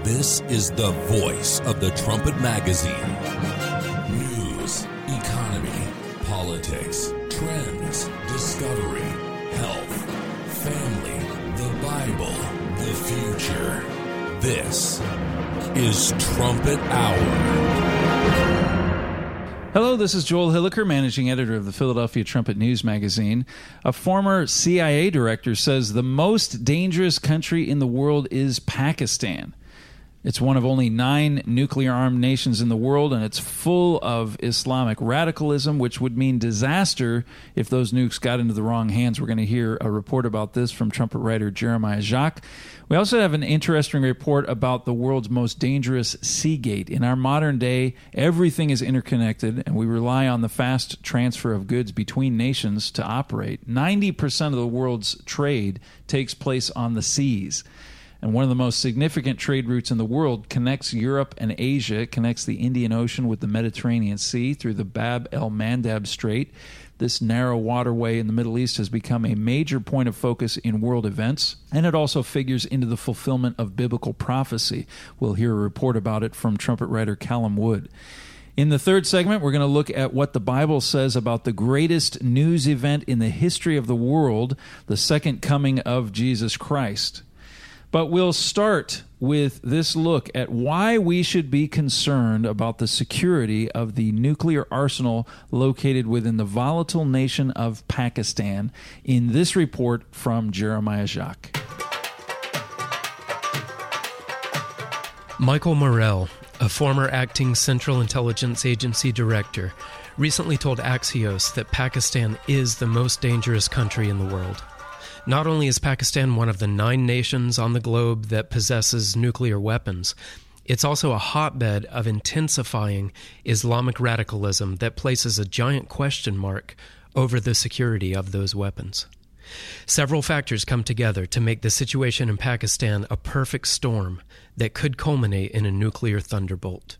This is the voice of the Trumpet Magazine. News, economy, politics, trends, discovery, health, family, the Bible, the future. This is Trumpet Hour. Hello, this is Joel Hilliker, managing editor of the Philadelphia Trumpet News Magazine. A former CIA director says the most dangerous country in the world is Pakistan. It's one of only 9 nuclear-armed nations in the world, and it's full of Islamic radicalism, which would mean disaster if those nukes got into the wrong hands. We're going to hear a report about this from trumpet writer Jeremiah Jacques. We also have an interesting report about the world's most dangerous seagate. In our modern day, everything is interconnected, and we rely on the fast transfer of goods between nations to operate. 90% of the world's trade takes place on the seas. And one of the most significant trade routes in the world connects Europe and Asia. It connects the Indian Ocean with the Mediterranean Sea through the Bab el-Mandab Strait. This narrow waterway in the Middle East has become a major point of focus in world events, and it also figures into the fulfillment of biblical prophecy. We'll hear a report about it from trumpet writer Callum Wood. In the third segment, we're going to look at what the Bible says about the greatest news event in the history of the world, the second coming of Jesus Christ. But we'll start with this look at why we should be concerned about the security of the nuclear arsenal located within the volatile nation of Pakistan in this report from Jeremiah Jacques. Michael Morell, a former acting Central Intelligence Agency director, recently told Axios that Pakistan is the most dangerous country in the world. Not only is Pakistan one of the 9 nations on the globe that possesses nuclear weapons, it's also a hotbed of intensifying Islamic radicalism that places a giant question mark over the security of those weapons. Several factors come together to make the situation in Pakistan a perfect storm that could culminate in a nuclear thunderbolt.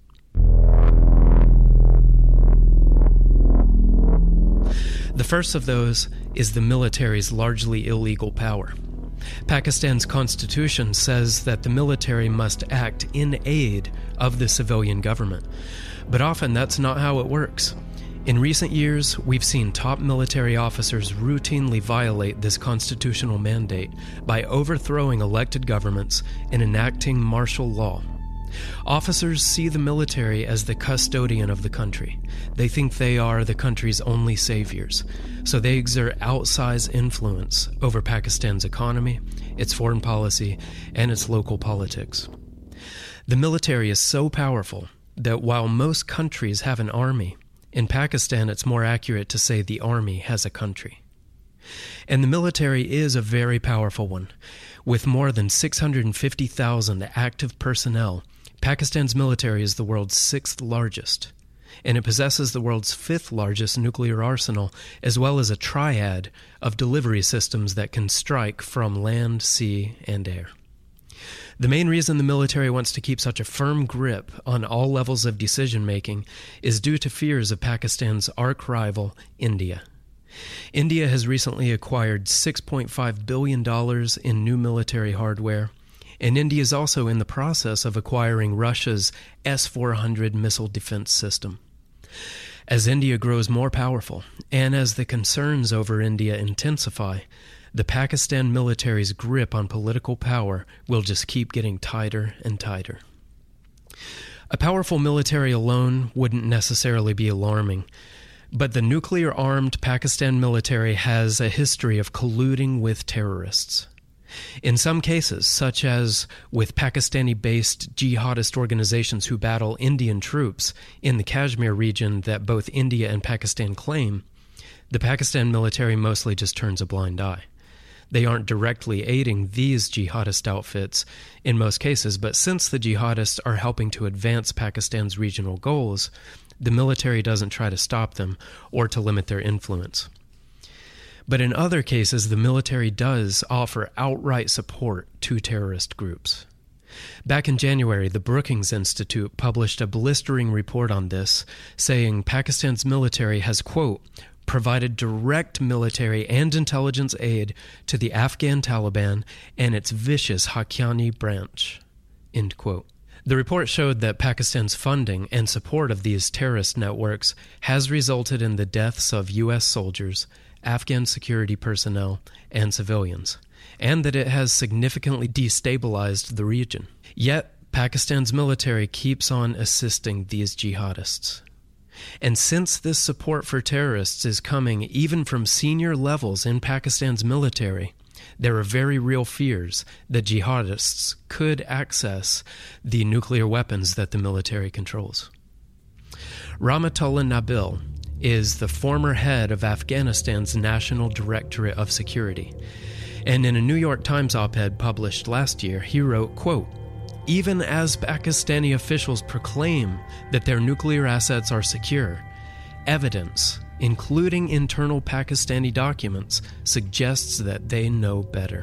The first of those is the military's largely illegal power. Pakistan's constitution says that the military must act in aid of the civilian government, but often that's not how it works. In recent years, we've seen top military officers routinely violate this constitutional mandate by overthrowing elected governments and enacting martial law. Officers see the military as the custodian of the country. They think they are the country's only saviors, so they exert outsized influence over Pakistan's economy, its foreign policy, and its local politics. The military is so powerful that while most countries have an army, in Pakistan it's more accurate to say the army has a country. And the military is a very powerful one. With more than 650,000 active personnel, Pakistan's military is the world's 6th largest, and it possesses the world's 5th largest nuclear arsenal, as well as a triad of delivery systems that can strike from land, sea, and air. The main reason the military wants to keep such a firm grip on all levels of decision-making is due to fears of Pakistan's arch-rival, India. India has recently acquired $6.5 billion in new military hardware, and India is also in the process of acquiring Russia's S-400 missile defense system. As India grows more powerful, and as the concerns over India intensify, the Pakistan military's grip on political power will just keep getting tighter and tighter. A powerful military alone wouldn't necessarily be alarming, but the nuclear-armed Pakistan military has a history of colluding with terrorists. In some cases, such as with Pakistani-based jihadist organizations who battle Indian troops in the Kashmir region that both India and Pakistan claim, the Pakistan military mostly just turns a blind eye. They aren't directly aiding these jihadist outfits in most cases, but since the jihadists are helping to advance Pakistan's regional goals, the military doesn't try to stop them or to limit their influence. But in other cases, the military does offer outright support to terrorist groups. Back in January, the Brookings Institute published a blistering report on this, saying Pakistan's military has, quote, provided direct military and intelligence aid to the Afghan Taliban and its vicious Haqqani branch, end quote. The report showed that Pakistan's funding and support of these terrorist networks has resulted in the deaths of U.S. soldiers, Afghan security personnel, and civilians, and that it has significantly destabilized the region. Yet, Pakistan's military keeps on assisting these jihadists. And since this support for terrorists is coming even from senior levels in Pakistan's military, there are very real fears that jihadists could access the nuclear weapons that the military controls. Rahmatullah Nabil is the former head of Afghanistan's National Directorate of Security, and in a New York Times op-ed published last year, he wrote, quote, "Even as Pakistani officials proclaim that their nuclear assets are secure, evidence, including internal Pakistani documents, suggests that they know better."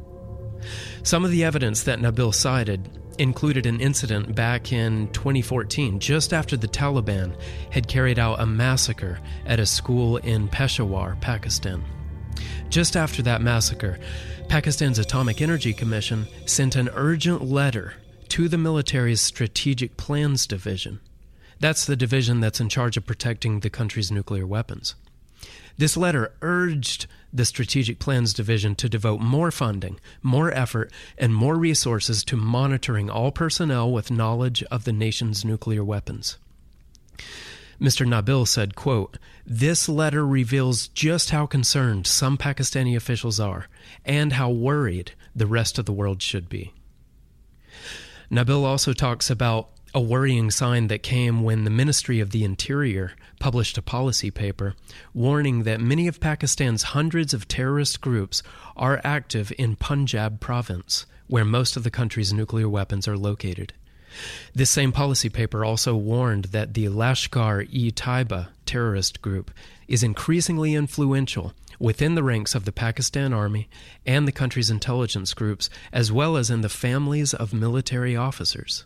Some of the evidence that Nabil cited included an incident back in 2014, just after the Taliban had carried out a massacre at a school in Peshawar, Pakistan. Just after that massacre, Pakistan's Atomic Energy Commission sent an urgent letter to the military's Strategic Plans Division. That's the division that's in charge of protecting the country's nuclear weapons. This letter urged the Strategic Plans Division to devote more funding, more effort, and more resources to monitoring all personnel with knowledge of the nation's nuclear weapons. Mr. Nabil said, quote, "This letter reveals just how concerned some Pakistani officials are and how worried the rest of the world should be." Nabil also talks about a worrying sign that came when the Ministry of the Interior published a policy paper warning that many of Pakistan's hundreds of terrorist groups are active in Punjab province, where most of the country's nuclear weapons are located. This same policy paper also warned that the Lashkar-e-Taiba terrorist group is increasingly influential within the ranks of the Pakistan Army and the country's intelligence groups, as well as in the families of military officers.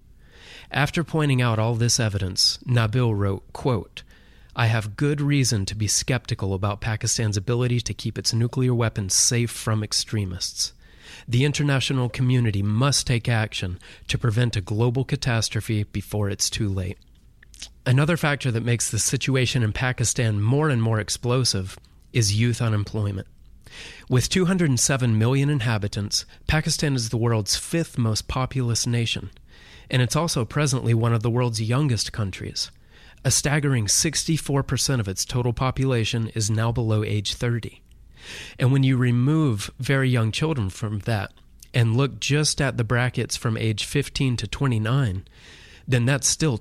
After pointing out all this evidence, Nabil wrote, quote, "I have good reason to be skeptical about Pakistan's ability to keep its nuclear weapons safe from extremists. The international community must take action to prevent a global catastrophe before it's too late." Another factor that makes the situation in Pakistan more and more explosive is youth unemployment. With 207 million inhabitants, Pakistan is the world's fifth most populous nation, and it's also presently one of the world's youngest countries. A staggering 64% of its total population is now below age 30. And when you remove very young children from that and look just at the brackets from age 15 to 29, then that's still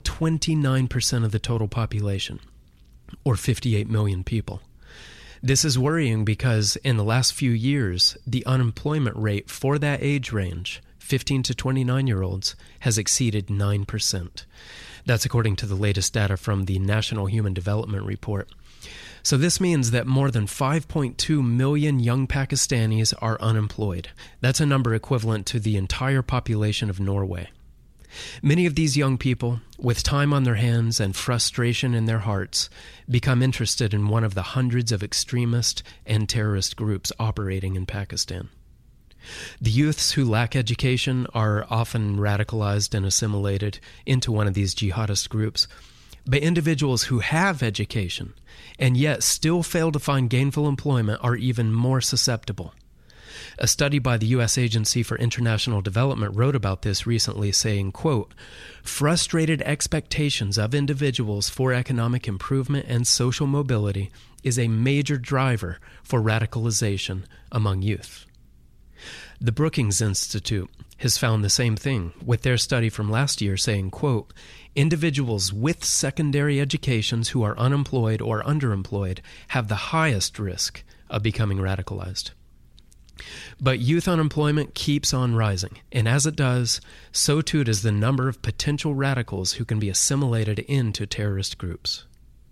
29% of the total population, or 58 million people. This is worrying because in the last few years, the unemployment rate for that age range, 15 to 29-year-olds, has exceeded 9%. That's according to the latest data from the National Human Development Report. So this means that more than 5.2 million young Pakistanis are unemployed. That's a number equivalent to the entire population of Norway. Many of these young people, with time on their hands and frustration in their hearts, become interested in one of the hundreds of extremist and terrorist groups operating in Pakistan. The youths who lack education are often radicalized and assimilated into one of these jihadist groups, but individuals who have education and yet still fail to find gainful employment are even more susceptible. A study by the U.S. Agency for International Development wrote about this recently, saying, quote, "Frustrated expectations of individuals for economic improvement and social mobility is a major driver for radicalization among youth." The Brookings Institute has found the same thing with their study from last year, saying, quote, "Individuals with secondary educations who are unemployed or underemployed have the highest risk of becoming radicalized." But youth unemployment keeps on rising, and as it does, so too does the number of potential radicals who can be assimilated into terrorist groups.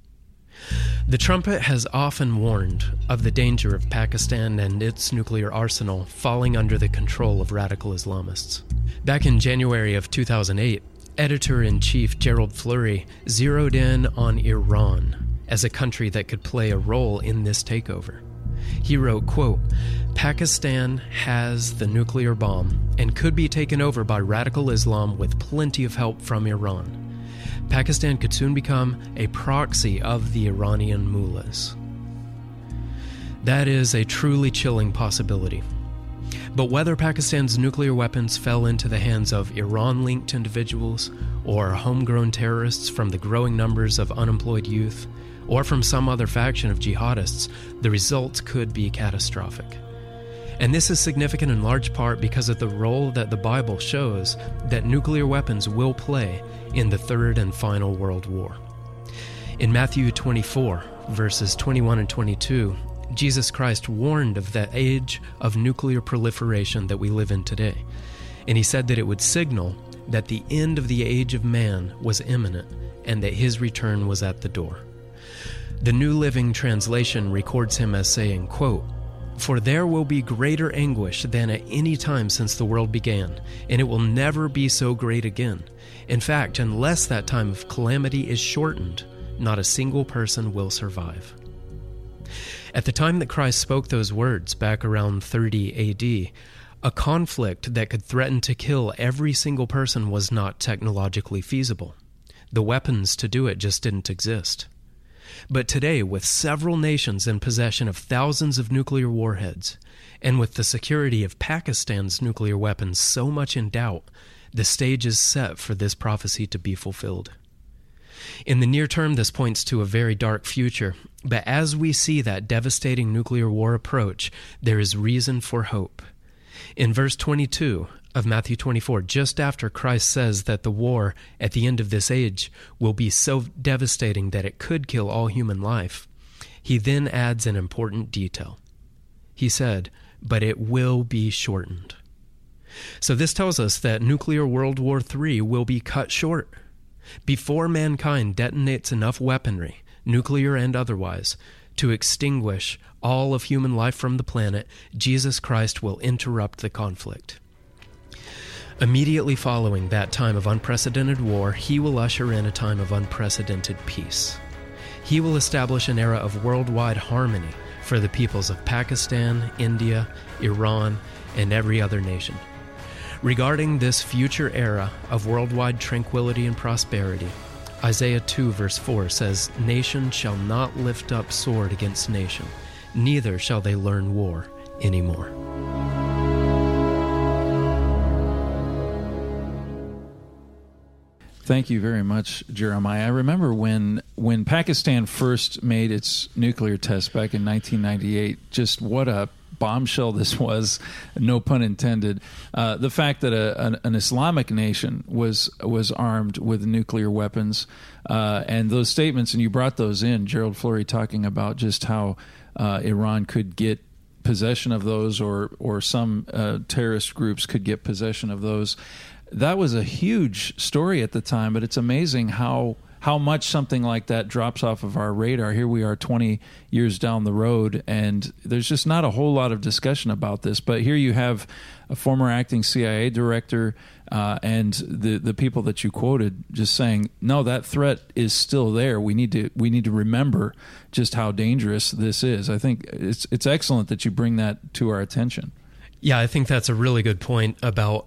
The Trumpet has often warned of the danger of Pakistan and its nuclear arsenal falling under the control of radical Islamists. Back in January of 2008, Editor-in-Chief Gerald Fleury zeroed in on Iran as a country that could play a role in this takeover. He wrote, quote, "Pakistan has the nuclear bomb and could be taken over by radical Islam with plenty of help from Iran. Pakistan could soon become a proxy of the Iranian mullahs." That is a truly chilling possibility. But whether Pakistan's nuclear weapons fell into the hands of Iran-linked individuals or homegrown terrorists from the growing numbers of unemployed youth, or from some other faction of jihadists, the result could be catastrophic. And this is significant in large part because of the role that the Bible shows that nuclear weapons will play in the third and final world war. In Matthew 24, verses 21 and 22, Jesus Christ warned of the age of nuclear proliferation that we live in today. And he said that it would signal that the end of the age of man was imminent and that his return was at the door. The New Living Translation records him as saying, quote, "For there will be greater anguish than at any time since the world began, and it will never be so great again. In fact, unless that time of calamity is shortened, not a single person will survive." At the time that Christ spoke those words, back around 30 AD, a conflict that could threaten to kill every single person was not technologically feasible. The weapons to do it just didn't exist. But today, with several nations in possession of thousands of nuclear warheads, and with the security of Pakistan's nuclear weapons so much in doubt, the stage is set for this prophecy to be fulfilled. In the near term, this points to a very dark future, but as we see that devastating nuclear war approach, there is reason for hope. In verse 22 of Matthew 24, just after Christ says that the war at the end of this age will be so devastating that it could kill all human life, he then adds an important detail. He said, "But it will be shortened." So this tells us that nuclear World War III will be cut short. Before mankind detonates enough weaponry, nuclear and otherwise, to extinguish all of human life from the planet, Jesus Christ will interrupt the conflict. Immediately following that time of unprecedented war, he will usher in a time of unprecedented peace. He will establish an era of worldwide harmony for the peoples of Pakistan, India, Iran, and every other nation. Regarding this future era of worldwide tranquility and prosperity, Isaiah 2 verse 4 says, "Nation shall not lift up sword against nation, neither shall they learn war anymore." Thank you very much, Jeremiah. I remember when Pakistan first made its nuclear test back in 1998, just what a bombshell this was, no pun intended. The fact that an Islamic nation was armed with nuclear weapons, and those statements, and you brought those in, Gerald Flurry talking about just how Iran could get possession of those, or some terrorist groups could get possession of those. That was a huge story at the time, but it's amazing how much something like that drops off of our radar. Here we are 20 years down the road, and there's just not a whole lot of discussion about this. But here you have a former acting CIA director and the people that you quoted just saying, no, that threat is still there. We need to remember just how dangerous this is. I think it's excellent that you bring that to our attention. Yeah, I think that's a really good point about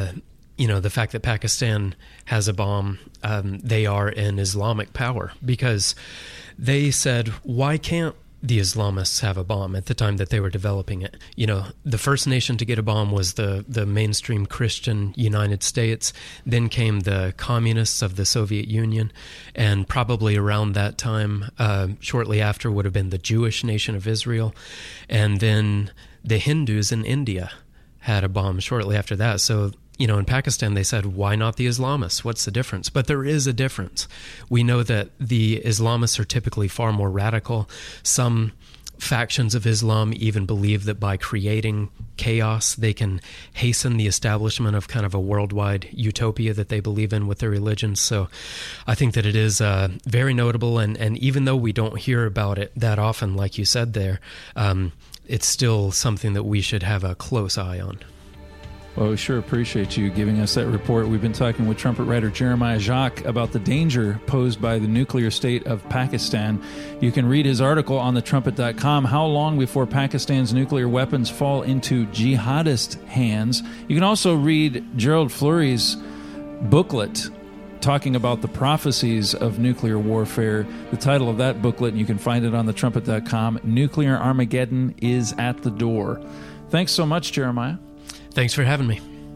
the fact that Pakistan has a bomb. They are an Islamic power, because they said, why can't the Islamists have a bomb at the time that they were developing it? The first nation to get a bomb was the mainstream Christian United States. Then came the communists of the Soviet Union, and probably around that time, shortly after, would have been the Jewish nation of Israel. And then the Hindus in India had a bomb shortly after that. So in Pakistan, they said, why not the Islamists? What's the difference? But there is a difference. We know that the Islamists are typically far more radical. Some factions of Islam even believe that by creating chaos, they can hasten the establishment of kind of a worldwide utopia that they believe in with their religion. So I think that it is very notable. And even though we don't hear about it that often, like you said there, it's still something that we should have a close eye on. Well, we sure appreciate you giving us that report. We've been talking with trumpet writer Jeremiah Jacques about the danger posed by the nuclear state of Pakistan. You can read his article on thetrumpet.com, How Long Before Pakistan's Nuclear Weapons Fall into Jihadist Hands. You can also read Gerald Fleury's booklet talking about the prophecies of nuclear warfare. The title of that booklet, and you can find it on thetrumpet.com, Nuclear Armageddon is at the Door. Thanks so much, Jeremiah. Thanks for having me.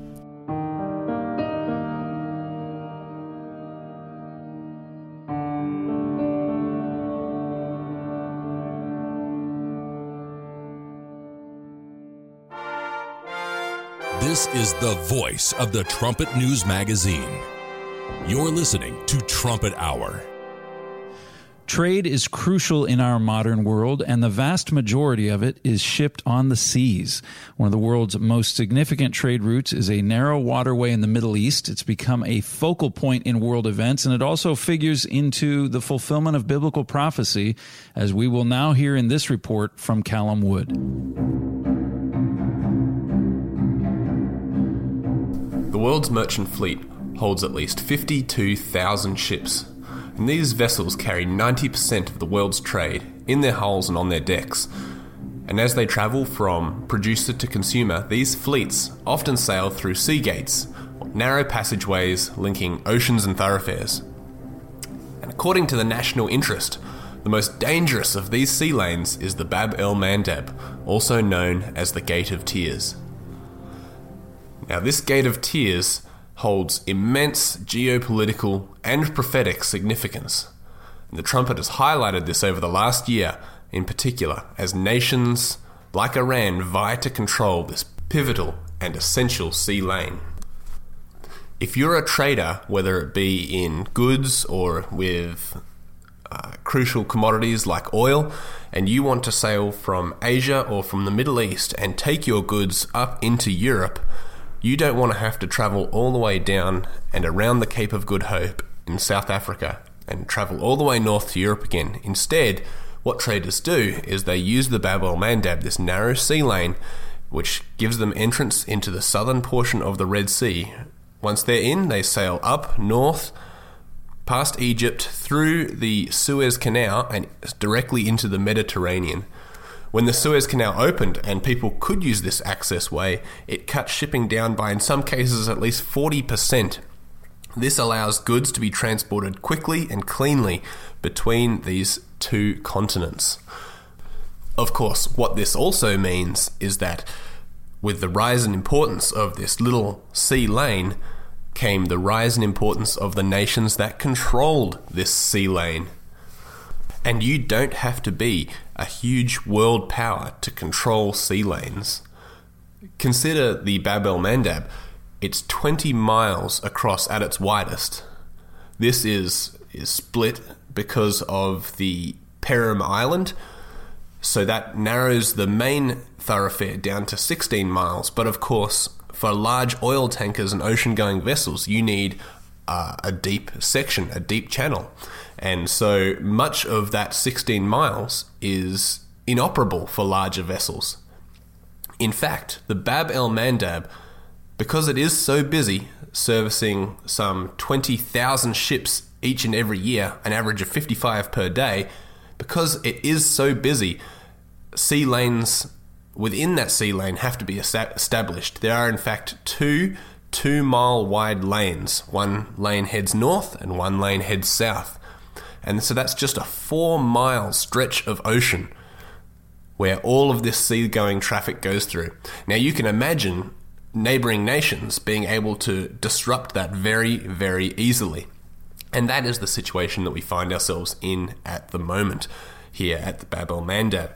This is the voice of the Trumpet News Magazine. You're listening to Trumpet Hour. Trade is crucial in our modern world, and the vast majority of it is shipped on the seas. One of the world's most significant trade routes is a narrow waterway in the Middle East. It's become a focal point in world events, and it also figures into the fulfillment of biblical prophecy, as we will now hear in this report from Callum Wood. The world's merchant fleet holds at least 52,000 ships. And these vessels carry 90% of the world's trade in their hulls and on their decks. And as they travel from producer to consumer, these fleets often sail through sea gates, narrow passageways linking oceans and thoroughfares. And according to the national interest, the most dangerous of these sea lanes is the Bab el-Mandeb, also known as the Gate of Tears. Now, this Gate of Tears holds immense geopolitical and prophetic significance. And the Trumpet has highlighted this over the last year, in particular, as nations like Iran vie to control this pivotal and essential sea lane. If you're a trader, whether it be in goods or with crucial commodities like oil, and you want to sail from Asia or from the Middle East and take your goods up into Europe, you don't want to have to travel all the way down and around the Cape of Good Hope in South Africa and travel all the way north to Europe again. Instead, what traders do is they use the Bab el-Mandeb, this narrow sea lane, which gives them entrance into the southern portion of the Red Sea. Once they're in, they sail up north, past Egypt, through the Suez Canal and directly into the Mediterranean. When the Suez Canal opened and people could use this access way, it cut shipping down by, in some cases, at least 40%. This allows goods to be transported quickly and cleanly between these two continents. Of course, what this also means is that with the rise in importance of this little sea lane came the rise in importance of the nations that controlled this sea lane. And you don't have to be a huge world power to control sea lanes. Consider the Bab el-Mandeb. It's 20 miles across at its widest. This is split because of the Perim Island, so that narrows the main thoroughfare down to 16 miles. But of course, for large oil tankers and ocean-going vessels, you need a deep section, a deep channel. And so much of that 16 miles is inoperable for larger vessels. In fact, the Bab el-Mandeb, because it is so busy, servicing some 20,000 ships each and every year, an average of 55 per day, because it is so busy, sea lanes within that sea lane have to be established. There are in fact two 2-mile wide lanes. One lane heads north and one lane heads south. And so that's just a 4-mile stretch of ocean where all of this seagoing traffic goes through. Now you can imagine neighboring nations being able to disrupt that very, very easily. And that is the situation that we find ourselves in at the moment here at the Bab el-Mandeb.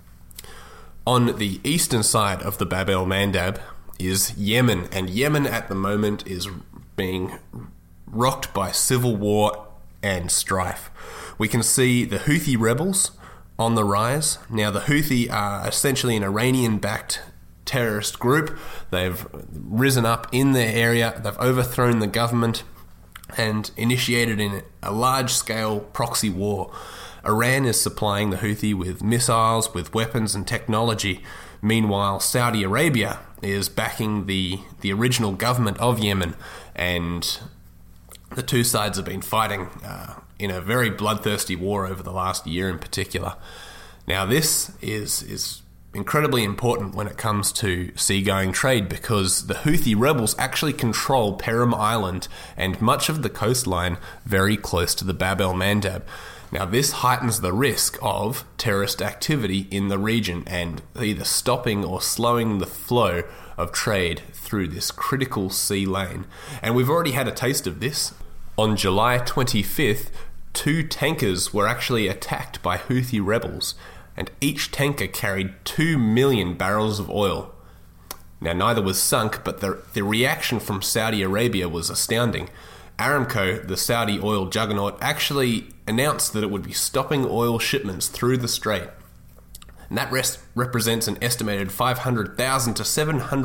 On the eastern side of the Bab el-Mandeb is Yemen, and Yemen at the moment is being rocked by civil war and strife. We can see the Houthi rebels on the rise. Now, the Houthi are essentially an Iranian-backed terrorist group. They've risen up in their area, they've overthrown the government and initiated in a large-scale proxy war. Iran is supplying the Houthi with missiles, with weapons and technology. Meanwhile, Saudi Arabia is backing the original government of Yemen, and the two sides have been fighting in a very bloodthirsty war over the last year in particular. Now, this is incredibly important when it comes to seagoing trade, because the Houthi rebels actually control Perim Island and much of the coastline very close to the Bab el-Mandab. Now, this heightens the risk of terrorist activity in the region and either stopping or slowing the flow of trade through this critical sea lane. And we've already had a taste of this. On July 25th, 2 tankers were actually attacked by Houthi rebels, and each tanker carried 2 million barrels of oil. Now, neither was sunk, but the reaction from Saudi Arabia was astounding. Aramco, the Saudi oil juggernaut, actually announced that it would be stopping oil shipments through the strait. And that represents an estimated 500,000 to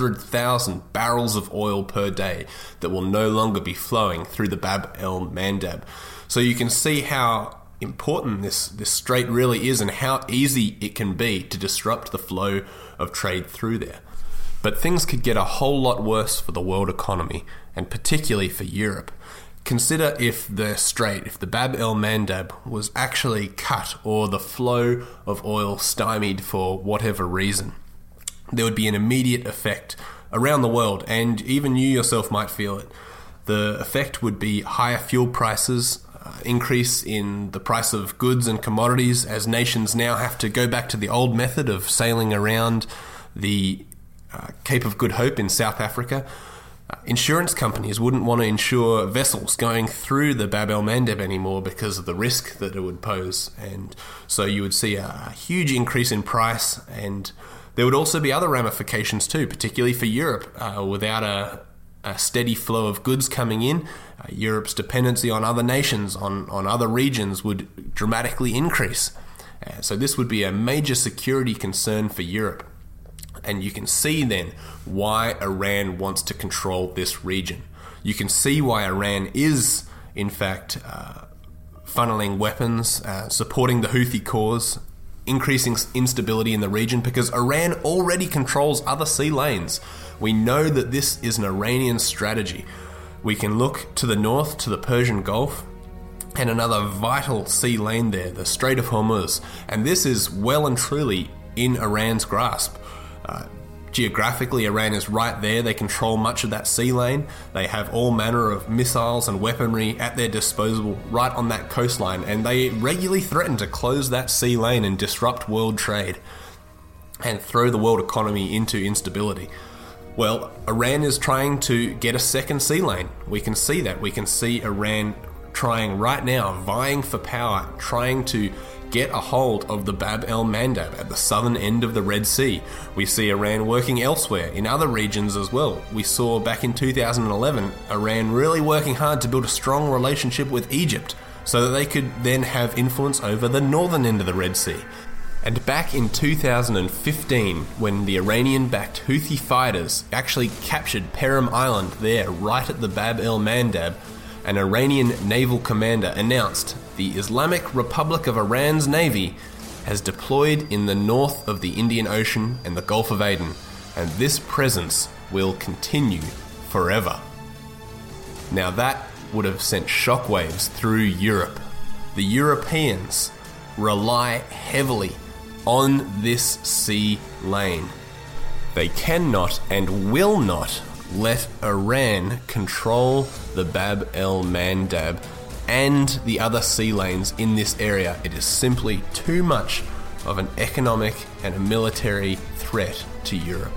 700,000 barrels of oil per day that will no longer be flowing through the Bab el-Mandab. So you can see how important this strait really is and how easy it can be to disrupt the flow of trade through there. But things could get a whole lot worse for the world economy, and particularly for Europe. Consider if the Bab el-Mandab was actually cut or the flow of oil stymied for whatever reason. There would be an immediate effect around the world, and even you yourself might feel it. The effect would be higher fuel prices, increase in the price of goods and commodities, as nations now have to go back to the old method of sailing around the Cape of Good Hope in South Africa. Insurance companies wouldn't want to insure vessels going through the Bab el-Mandab anymore because of the risk that it would pose, and so you would see a huge increase in price. And there would also be other ramifications too, particularly for Europe. Without a steady flow of goods coming in, Europe's dependency on other nations, on other regions, would dramatically increase. So this would be a major security concern for Europe. And you can see then why Iran wants to control this region. You can see why Iran is, in fact, funneling weapons, supporting the Houthi cause, increasing instability in the region, because Iran already controls other sea lanes. We know that this is an Iranian strategy. We can look to the north, to the Persian Gulf, and another vital sea lane there, the Strait of Hormuz. And this is well and truly in Iran's grasp. Geographically, Iran is right there. They control much of that sea lane. They have all manner of missiles and weaponry at their disposal right on that coastline, and they regularly threaten to close that sea lane and disrupt world trade and throw the world economy into instability. Well, Iran is trying to get a second sea lane. We can see that. We can see Iran trying right now, vying for power, trying to get a hold of the Bab el-Mandab at the southern end of the Red Sea. We see Iran working elsewhere in other regions as well. We saw back in 2011 Iran really working hard to build a strong relationship with Egypt so that they could then have influence over the northern end of the Red Sea. And back in 2015, when the Iranian-backed Houthi fighters actually captured Perim Island there right at the Bab el-Mandab, an Iranian naval commander announced the Islamic Republic of Iran's navy has deployed in the north of the Indian Ocean and the Gulf of Aden, and this presence will continue forever. Now that would have sent shockwaves through Europe. The Europeans rely heavily on this sea lane. They cannot and will not let Iran control the Bab el-Mandab and the other sea lanes in this area. It is simply too much of an economic and a military threat to Europe.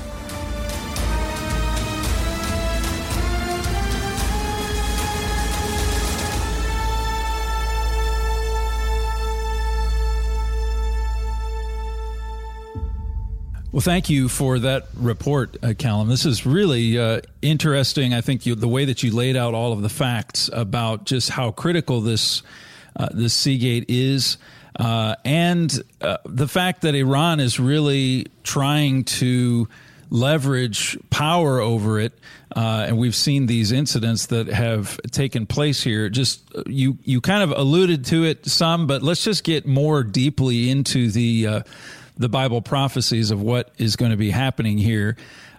Well, thank you for that report, Callum. This is really interesting. I think the way that you laid out all of the facts about just how critical this Seagate is, and the fact that Iran is really trying to leverage power over it, and we've seen these incidents that have taken place here. Just you kind of alluded to it some, but let's just get more deeply into the Bible prophecies of what is going to be happening here.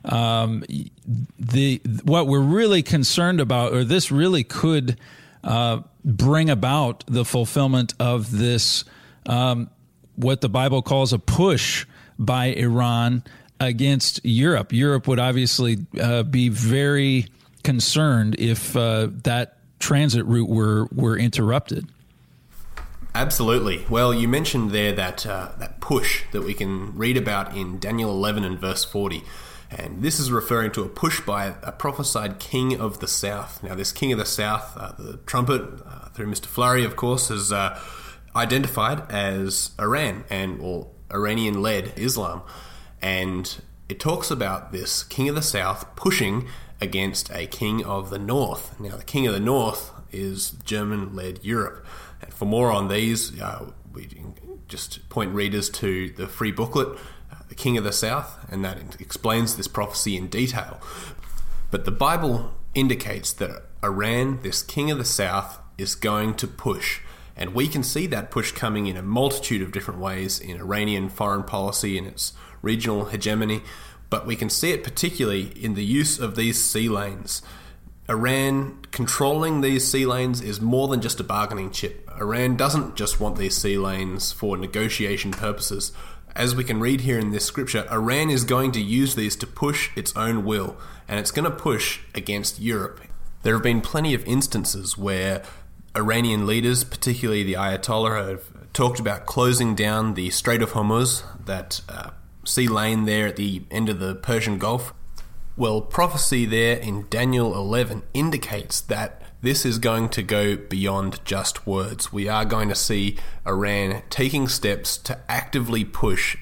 what we're really concerned about, or this really could bring about the fulfillment of this, what the Bible calls a push by Iran against Europe. Europe would obviously be very concerned if that transit route were interrupted. Absolutely. Well, you mentioned there that push that we can read about in Daniel 11 and verse 40. And this is referring to a push by a prophesied king of the south. Now, this king of the south, the trumpet, through Mr. Flurry, of course, is identified as Iran or Iranian-led Islam. And it talks about this king of the south pushing against a king of the north. Now, the king of the north is German-led Europe. And for more on these, we just point readers to the free booklet, The King of the South, and that explains this prophecy in detail. But the Bible indicates that Iran, this king of the south, is going to push. And we can see that push coming in a multitude of different ways in Iranian foreign policy and its regional hegemony. But we can see it particularly in the use of these sea lanes. Iran controlling these sea lanes is more than just a bargaining chip. Iran doesn't just want these sea lanes for negotiation purposes. As we can read here in this scripture, Iran is going to use these to push its own will, and it's going to push against Europe. There have been plenty of instances where Iranian leaders, particularly the Ayatollah, have talked about closing down the Strait of Hormuz, that sea lane there at the end of the Persian Gulf. Well, prophecy there in Daniel 11 indicates that this is going to go beyond just words. We are going to see Iran taking steps to actively push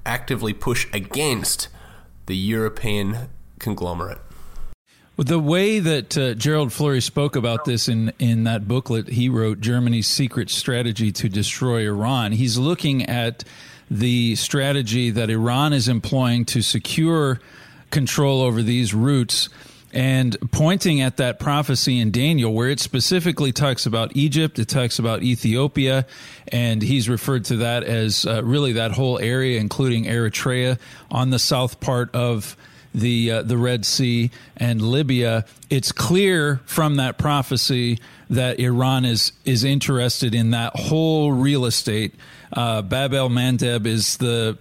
against the European conglomerate. The way that Gerald Flurry spoke about this in that booklet he wrote, Germany's Secret Strategy to Destroy Iran, he's looking at the strategy that Iran is employing to secure control over these routes and pointing at that prophecy in Daniel where it specifically talks about Egypt, it talks about Ethiopia, and he's referred to that as really that whole area, including Eritrea on the south part of the Red Sea and Libya. It's clear from that prophecy that Iran is interested in that whole real estate. Bab el-Mandeb is the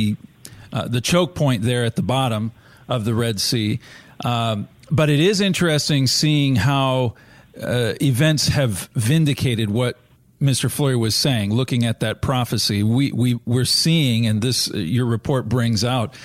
choke point there at the bottom of the Red Sea. But it is interesting seeing how events have vindicated what Mr. Flurry was saying, looking at that prophecy. We're seeing, and this your report brings out,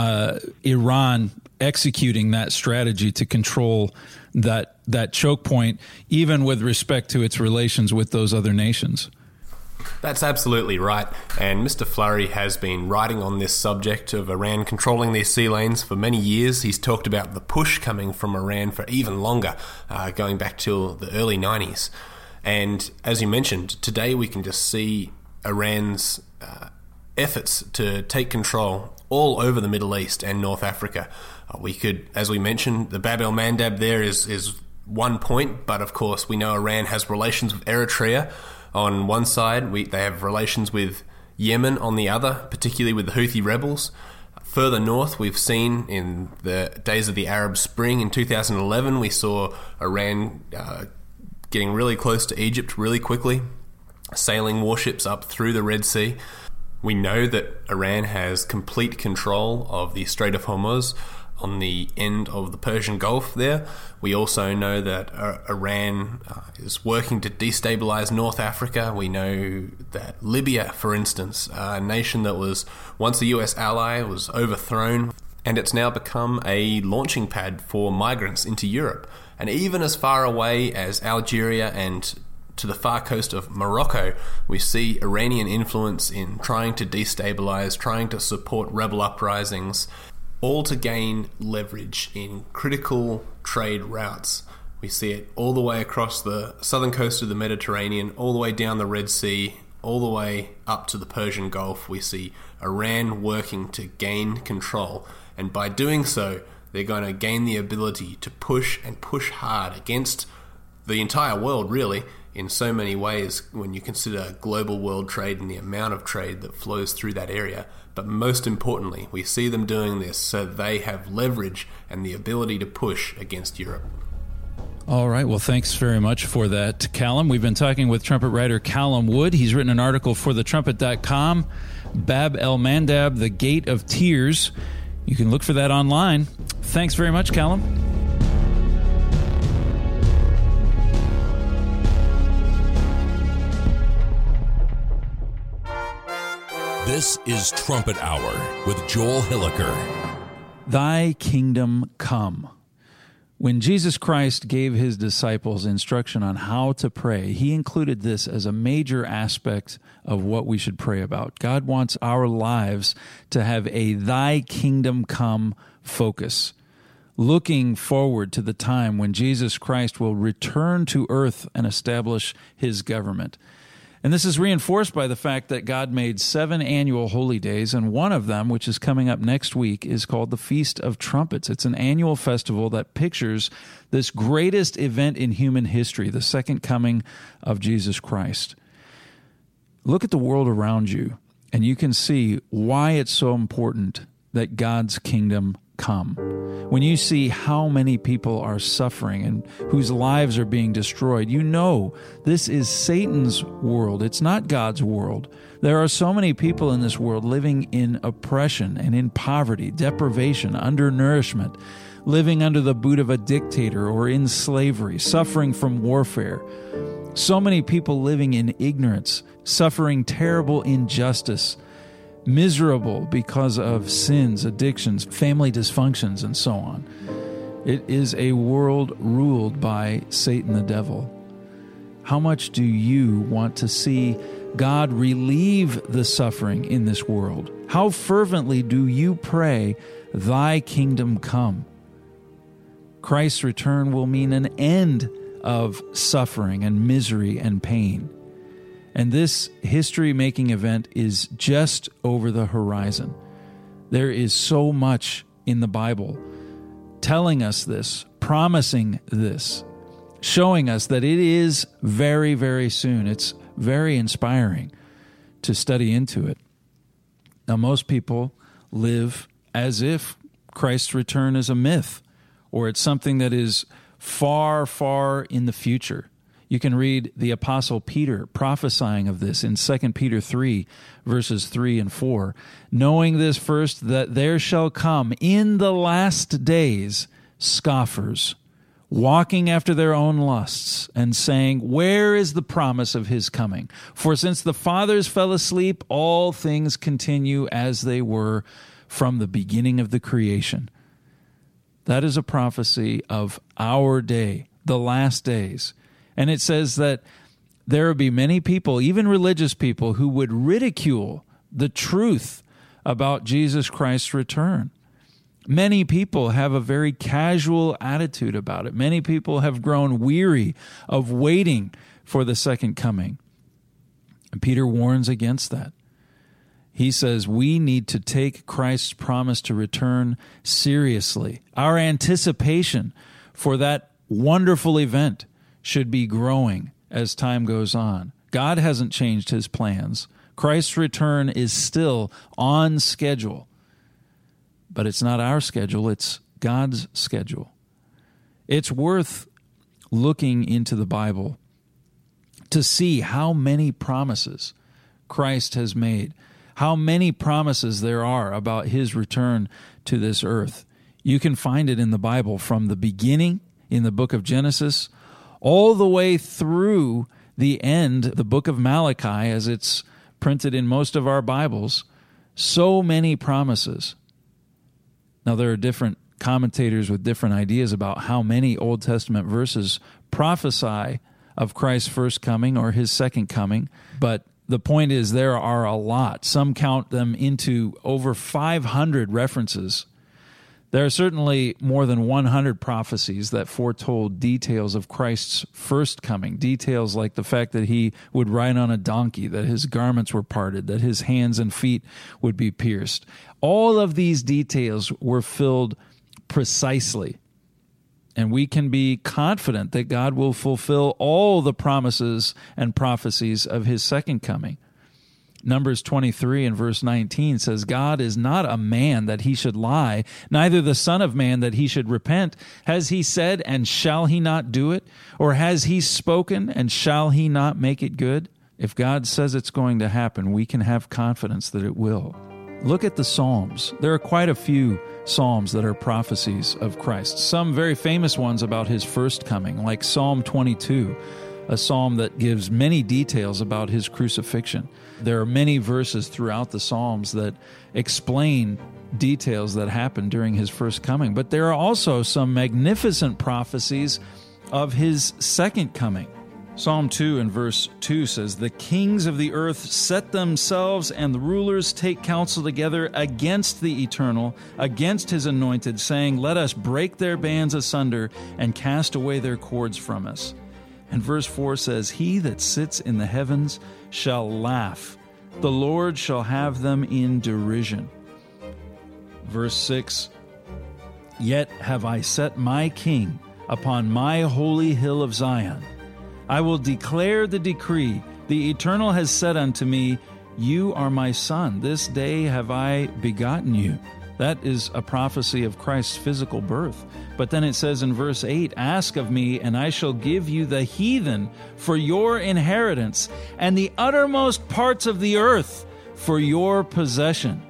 Iran executing that strategy to control that choke point, even with respect to its relations with those other nations. That's absolutely right, and Mr. Flurry has been writing on this subject of Iran controlling these sea lanes for many years. He's talked about the push coming from Iran for even longer, going back till the early 90s. And as you mentioned, today we can just see Iran's efforts to take control all over the Middle East and North Africa. We could, as we mentioned, the Bab el-Mandeb there is one point, but of course we know Iran has relations with Eritrea on one side. They have relations with Yemen on the other, particularly with the Houthi rebels. Further north, we've seen in the days of the Arab Spring in 2011, we saw Iran getting really close to Egypt really quickly, sailing warships up through the Red Sea. We know that Iran has complete control of the Strait of Hormuz on the end of the Persian Gulf there. We also know that Iran is working to destabilize North Africa. We know that Libya, for instance, a nation that was once a US ally, was overthrown, and it's now become a launching pad for migrants into Europe. And even as far away as Algeria and to the far coast of Morocco, we see Iranian influence in trying to destabilize, trying to support rebel uprisings, all to gain leverage in critical trade routes. We see it all the way across the southern coast of the Mediterranean, all the way down the Red Sea, all the way up to the Persian Gulf. We see Iran working to gain control, and by doing so, they're going to gain the ability to push and push hard against the entire world, really, in so many ways when you consider global world trade and the amount of trade that flows through that area. But most importantly, we see them doing this so they have leverage and the ability to push against Europe. All right. Well, thanks very much for that, Callum. We've been talking with trumpet writer Callum Wood. He's written an article for thetrumpet.com, Bab el-Mandab, The Gate of Tears. You can look for that online. Thanks very much, Callum. This is Trumpet Hour with Joel Hilliker. Thy kingdom come. When Jesus Christ gave his disciples instruction on how to pray, he included this as a major aspect of what we should pray about. God wants our lives to have a thy kingdom come focus, looking forward to the time when Jesus Christ will return to earth and establish his government. And this is reinforced by the fact that God made 7 annual holy days, and one of them, which is coming up next week, is called the Feast of Trumpets. It's an annual festival that pictures this greatest event in human history, the second coming of Jesus Christ. Look at the world around you, and you can see why it's so important that God's kingdom come. When you see how many people are suffering and whose lives are being destroyed, you know this is Satan's world. It's not God's world. There are so many people in this world living in oppression and in poverty, deprivation, undernourishment, living under the boot of a dictator or in slavery, suffering from warfare. So many people living in ignorance, suffering terrible injustice, miserable because of sins, addictions, family dysfunctions, and so on. It is a world ruled by Satan the devil. How much do you want to see God relieve the suffering in this world? How fervently do you pray, thy kingdom come? Christ's return will mean an end of suffering and misery and pain. And this history-making event is just over the horizon. There is so much in the Bible telling us this, promising this, showing us that it is very, very soon. It's very inspiring to study into it. Now, most people live as if Christ's return is a myth, or it's something that is far, far in the future. You can read the Apostle Peter prophesying of this in 2 Peter 3, verses 3 and 4. Knowing this first, that there shall come in the last days scoffers, walking after their own lusts, and saying, where is the promise of his coming? For since the fathers fell asleep, all things continue as they were from the beginning of the creation. That is a prophecy of our day, the last days. And it says that there will be many people, even religious people, who would ridicule the truth about Jesus Christ's return. Many people have a very casual attitude about it. Many people have grown weary of waiting for the second coming. And Peter warns against that. He says we need to take Christ's promise to return seriously. Our anticipation for that wonderful event should be growing as time goes on. God hasn't changed his plans. Christ's return is still on schedule. But it's not our schedule, it's God's schedule. It's worth looking into the Bible to see how many promises Christ has made, how many promises there are about his return to this earth. You can find it in the Bible from the beginning, in the book of Genesis, all the way through the end, the book of Malachi, as it's printed in most of our Bibles. So many promises. Now, there are different commentators with different ideas about how many Old Testament verses prophesy of Christ's first coming or his second coming, but the point is there are a lot. Some count them into over 500 references. There are certainly more than 100 prophecies that foretold details of Christ's first coming, details like the fact that he would ride on a donkey, that his garments were parted, that his hands and feet would be pierced. All of these details were filled precisely. And we can be confident that God will fulfill all the promises and prophecies of his second coming. Numbers 23 and verse 19 says, God is not a man that he should lie, neither the son of man that he should repent. Has he said, and shall he not do it? Or has he spoken, and shall he not make it good? If God says it's going to happen, we can have confidence that it will. Look at the Psalms. There are quite a few Psalms that are prophecies of Christ. Some very famous ones about his first coming, like Psalm 22, a psalm that gives many details about his crucifixion. There are many verses throughout the Psalms that explain details that happened during his first coming. But there are also some magnificent prophecies of his second coming. Psalm 2 and verse 2 says, the kings of the earth set themselves, and the rulers take counsel together against the Eternal, against his anointed, saying, let us break their bands asunder and cast away their cords from us. And verse 4 says, he that sits in the heavens shall laugh. The Lord shall have them in derision. Verse 6, yet have I set my king upon my holy hill of Zion. I will declare the decree. The Eternal has said unto me, you are my son. This day have I begotten you. That is a prophecy of Christ's physical birth. But then it says in verse 8, ask of me, and I shall give you the heathen for your inheritance, and the uttermost parts of the earth for your possession.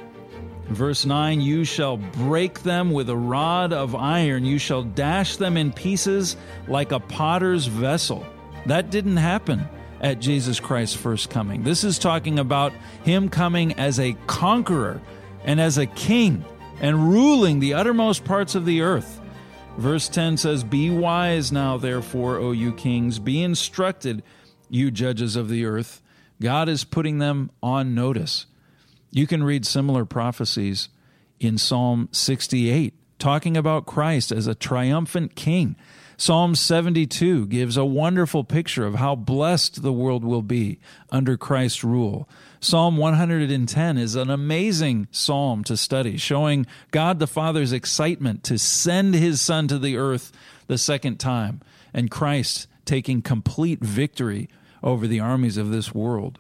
Verse 9, you shall break them with a rod of iron. You shall dash them in pieces like a potter's vessel. That didn't happen at Jesus Christ's first coming. This is talking about him coming as a conqueror and as a king and ruling the uttermost parts of the earth. Verse 10 says, be wise now, therefore, O you kings. Be instructed, you judges of the earth. God is putting them on notice. You can read similar prophecies in Psalm 68, talking about Christ as a triumphant king. Psalm 72 gives a wonderful picture of how blessed the world will be under Christ's rule. Psalm 110 is an amazing psalm to study, showing God the Father's excitement to send his Son to the earth the second time, and Christ taking complete victory over the armies of this world.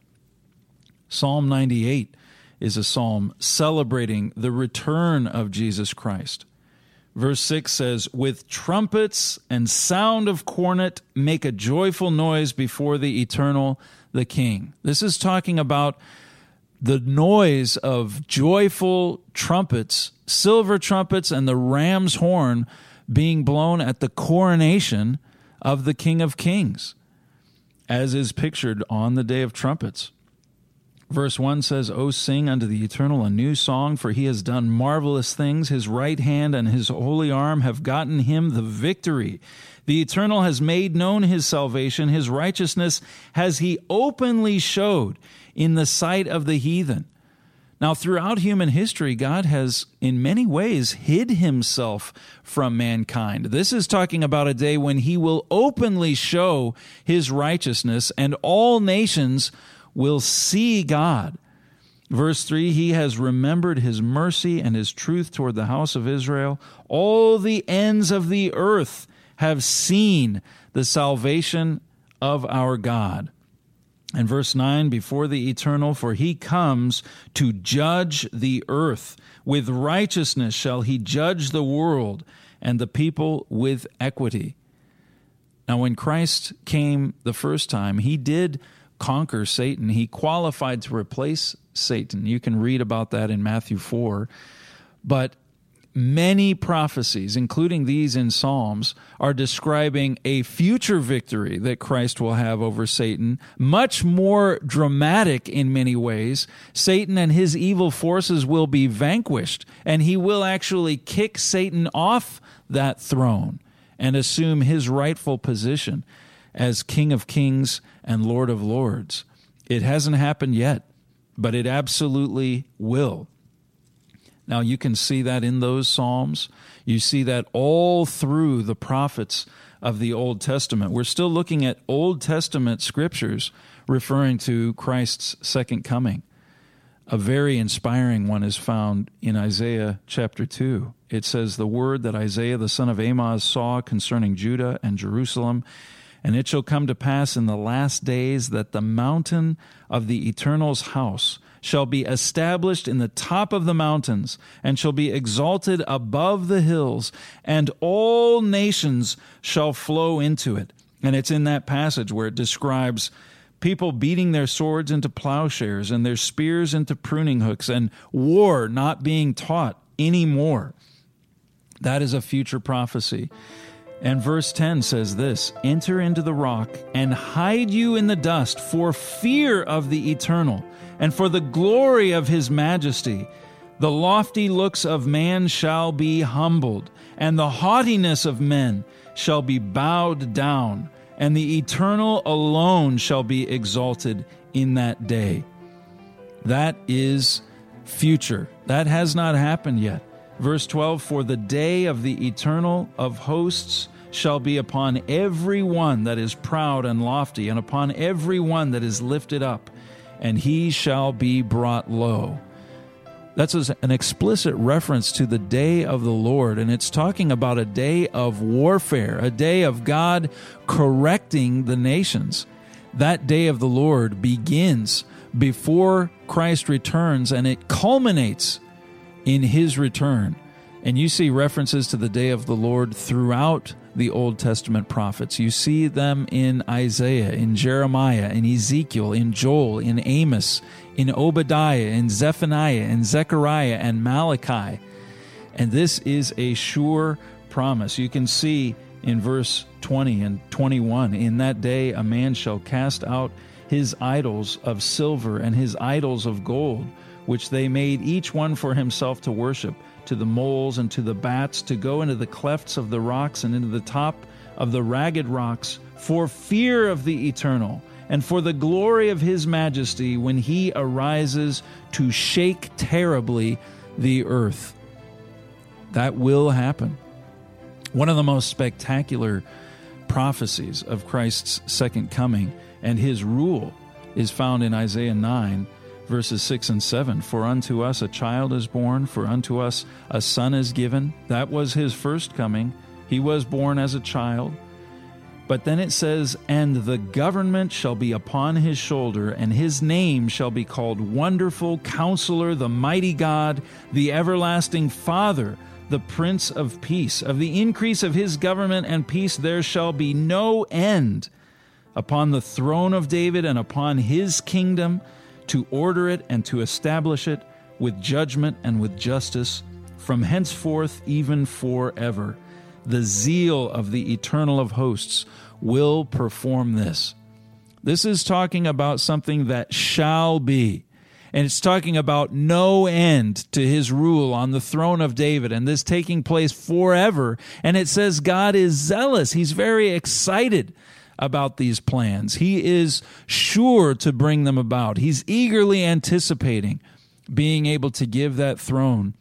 Psalm 98 is a psalm celebrating the return of Jesus Christ. Verse 6 says, with trumpets and sound of cornet, make a joyful noise before the Eternal, the King. This is talking about the noise of joyful trumpets, silver trumpets, and the ram's horn being blown at the coronation of the King of Kings, as is pictured on the Day of Trumpets. Verse 1 says, O sing unto the Eternal a new song, for he has done marvelous things. His right hand and his holy arm have gotten him the victory. The Eternal has made known his salvation. His righteousness has he openly showed in the sight of the heathen. Now, throughout human history, God has in many ways hid himself from mankind. This is talking about a day when he will openly show his righteousness, and all nations will see God. Verse 3, he has remembered his mercy and his truth toward the house of Israel. All the ends of the earth have seen the salvation of our God. And verse 9, before the Eternal, for he comes to judge the earth. With righteousness shall he judge the world, and the people with equity. Now, when Christ came the first time, he did conquer Satan. He qualified to replace Satan. You can read about that in Matthew 4. But many prophecies, including these in Psalms, are describing a future victory that Christ will have over Satan, much more dramatic in many ways. Satan and his evil forces will be vanquished, and he will actually kick Satan off that throne and assume his rightful position as King of Kings and Lord of Lords. It hasn't happened yet, but it absolutely will. Now, you can see that in those Psalms. You see that all through the prophets of the Old Testament. We're still looking at Old Testament scriptures referring to Christ's second coming. A very inspiring one is found in Isaiah chapter 2. it says, the word that Isaiah the son of Amoz saw concerning Judah and Jerusalem. And it shall come to pass in the last days that the mountain of the Eternal's house shall be established in the top of the mountains, and shall be exalted above the hills, and all nations shall flow into it. And it's in that passage where it describes people beating their swords into plowshares and their spears into pruning hooks, and war not being taught anymore. That is a future prophecy. And verse 10 says this, enter into the rock and hide you in the dust for fear of the Eternal and for the glory of his majesty. The lofty looks of man shall be humbled, and the haughtiness of men shall be bowed down, and the Eternal alone shall be exalted in that day. That is future. That has not happened yet. Verse 12, for the day of the Eternal of hosts shall be upon every one that is proud and lofty, and upon every one that is lifted up, and he shall be brought low. That's an explicit reference to the day of the Lord, and it's talking about a day of warfare, a day of God correcting the nations. That day of the Lord begins before Christ returns, and it culminates in his return. And you see references to the day of the Lord throughout the Old Testament prophets. You see them in Isaiah, in Jeremiah, in Ezekiel, in Joel, in Amos, in Obadiah, in Zephaniah, in Zechariah, and Malachi. And this is a sure promise. You can see in verse 20 and 21, in that day a man shall cast out his idols of silver and his idols of gold, which they made each one for himself to worship, to the moles and to the bats, to go into the clefts of the rocks and into the top of the ragged rocks, for fear of the Eternal, and for the glory of his majesty, when he arises to shake terribly the earth. That will happen. One of the most spectacular prophecies of Christ's second coming and his rule is found in Isaiah 9, verses 6 and 7. For unto us a child is born, for unto us a son is given. That was his first coming. He was born as a child. But then it says, and the government shall be upon his shoulder, and his name shall be called Wonderful Counselor, the Mighty God, the Everlasting Father, the Prince of Peace. Of the increase of his government and peace there shall be no end, upon the throne of David and upon his kingdom, to order it and to establish it with judgment and with justice from henceforth even forever. The zeal of the Eternal of hosts will perform this. This is talking about something that shall be. And it's talking about no end to his rule on the throne of David, and this taking place forever. And it says God is zealous. He's very excited about these plans. He is sure to bring them about. He's eagerly anticipating being able to give that throne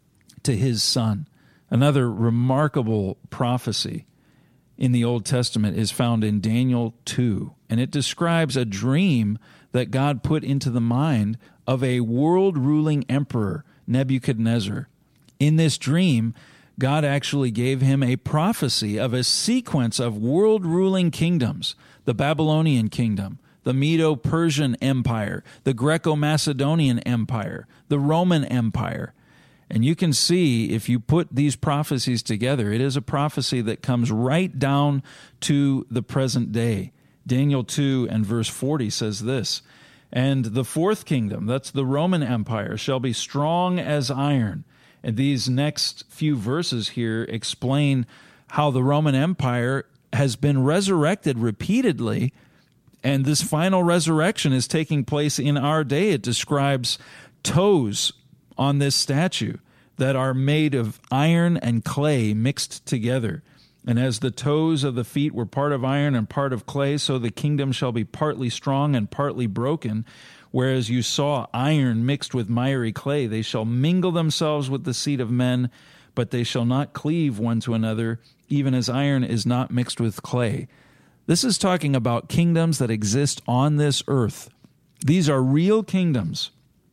to his son. Another remarkable prophecy in the Old Testament is found in Daniel 2, and it describes a dream that God put into the mind of a world-ruling emperor, Nebuchadnezzar. In this dream, God actually gave him a prophecy of a sequence of world-ruling kingdoms: the Babylonian kingdom, the Medo-Persian Empire, the Greco-Macedonian Empire, the Roman Empire. And you can see, if you put these prophecies together, it is a prophecy that comes right down to the present day. Daniel 2 and verse 40 says this, and the fourth kingdom, that's the Roman Empire, shall be strong as iron. And these next few verses here explain how the Roman Empire has been resurrected repeatedly, and this final resurrection is taking place in our day. It describes toes on this statue that are made of iron and clay mixed together. And as the toes of the feet were part of iron and part of clay, so the kingdom shall be partly strong and partly broken. Whereas you saw iron mixed with miry clay, they shall mingle themselves with the seed of men, but they shall not cleave one to another, even as iron is not mixed with clay. This is talking about kingdoms that exist on this earth. These are real kingdoms.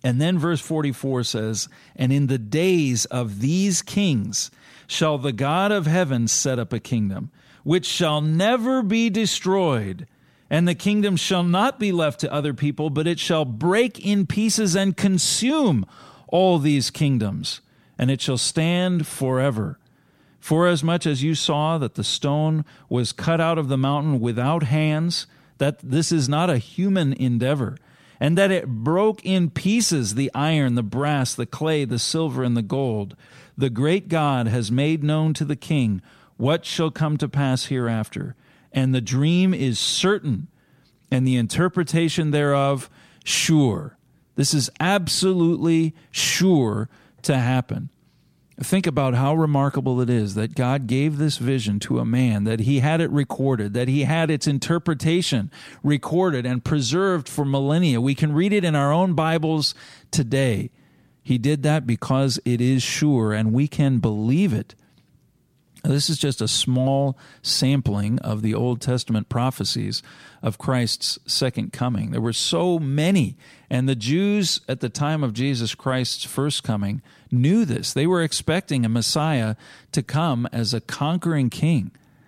And then verse 44 says, "And in the days of these kings shall the God of heaven set up a kingdom, which shall never be destroyed. And the kingdom shall not be left to other people, but it shall break in pieces and consume all these kingdoms, and it shall stand forever. Forasmuch as you saw that the stone was cut out of the mountain without hands, that this is not a human endeavor, and that it broke in pieces the iron, the brass, the clay, the silver, and the gold, the great God has made known to the king what shall come to pass hereafter. And the dream is certain, and the interpretation thereof sure." This is absolutely sure to happen. Think about how remarkable it is that God gave this vision to a man, that he had it recorded, that he had its interpretation recorded and preserved for millennia. We can read it in our own Bibles today. He did that because it is sure, and we can believe it. This is just a small sampling of the Old Testament prophecies of Christ's second coming. There were so many, and the Jews at the time of Jesus Christ's first coming knew this. They were expecting a Messiah to come as a conquering king.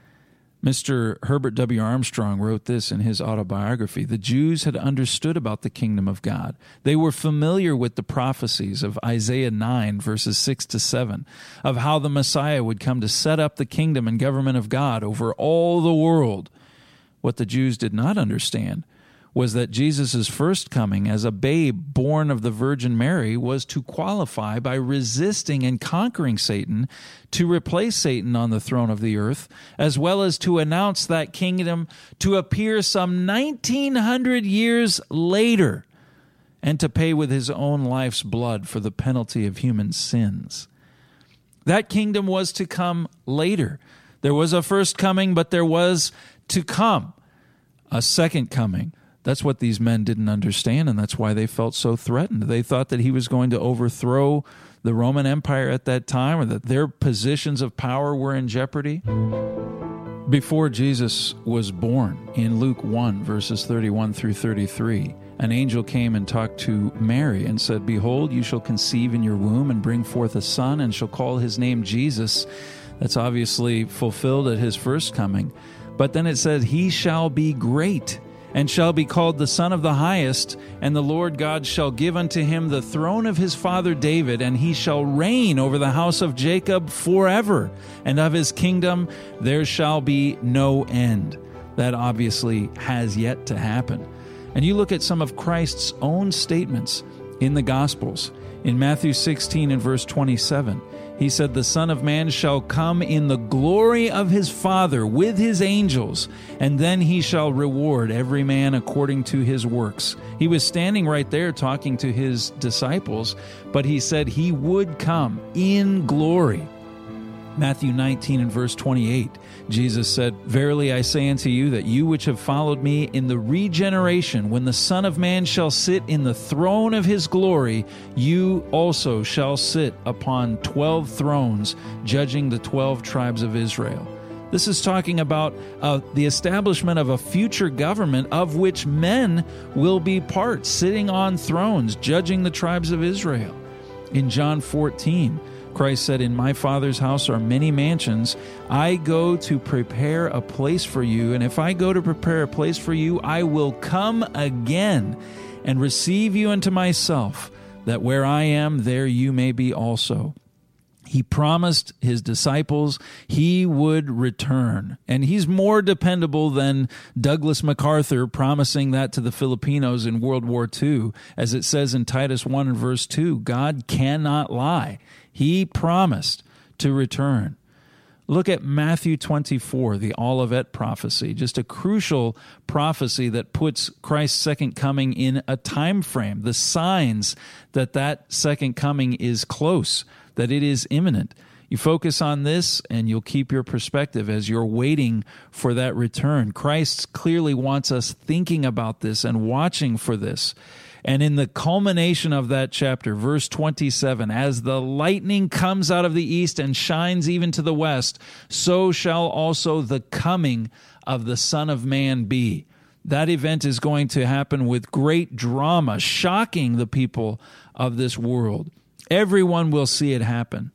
Mr. Herbert W. Armstrong wrote this in his autobiography. The Jews had understood about the kingdom of God. They were familiar with the prophecies of Isaiah 9, verses 6 to 7, of how the Messiah would come to set up the kingdom and government of God over all the world. What the Jews did not understand was that Jesus' first coming as a babe born of the Virgin Mary was to qualify by resisting and conquering Satan to replace Satan on the throne of the earth, as well as to announce that kingdom to appear some 1,900 years later and to pay with his own life's blood for the penalty of human sins. That kingdom was to come later. There was a first coming, but there was to come a second coming. That's what these men didn't understand, and that's why they felt so threatened. They thought that he was going to overthrow the Roman Empire at that time, or that their positions of power were in jeopardy. Before Jesus was born, in Luke 1, verses 31 through 33, an angel came and talked to Mary and said, "Behold, you shall conceive in your womb and bring forth a son, and shall call his name Jesus." That's obviously fulfilled at his first coming. But then it said, "He shall be great, and shall be called the Son of the Highest, and the Lord God shall give unto him the throne of his father David, and he shall reign over the house of Jacob forever, and of his kingdom there shall be no end." That obviously has yet to happen. And you look at some of Christ's own statements in the Gospels. In Matthew 16 and verse 27, he said, "The Son of Man shall come in the glory of his Father with his angels, and then he shall reward every man according to his works." He was standing right there talking to his disciples, but he said he would come in glory. Matthew 19 and verse 28, Jesus said, "Verily I say unto you, that you which have followed me in the regeneration, when the Son of Man shall sit in the throne of his glory, you also shall sit upon 12 thrones, judging the 12 tribes of Israel." This is talking about the establishment of a future government of which men will be part, sitting on thrones, judging the tribes of Israel. In John 14, Christ said, "In my Father's house are many mansions. I go to prepare a place for you. And if I go to prepare a place for you, I will come again and receive you unto myself, that where I am, there you may be also." He promised his disciples he would return. And he's more dependable than Douglas MacArthur promising that to the Filipinos in World War II. As it says in Titus 1 and verse 2, God cannot lie. He promised to return. Look at Matthew 24, the Olivet prophecy, just a crucial prophecy that puts Christ's second coming in a time frame, the signs that that second coming is close, that it is imminent. You focus on this and you'll keep your perspective as you're waiting for that return. Christ clearly wants us thinking about this and watching for this. And in the culmination of that chapter, verse 27, "As the lightning comes out of the east and shines even to the west, so shall also the coming of the Son of Man be." That event is going to happen with great drama, shocking the people of this world. Everyone will see it happen.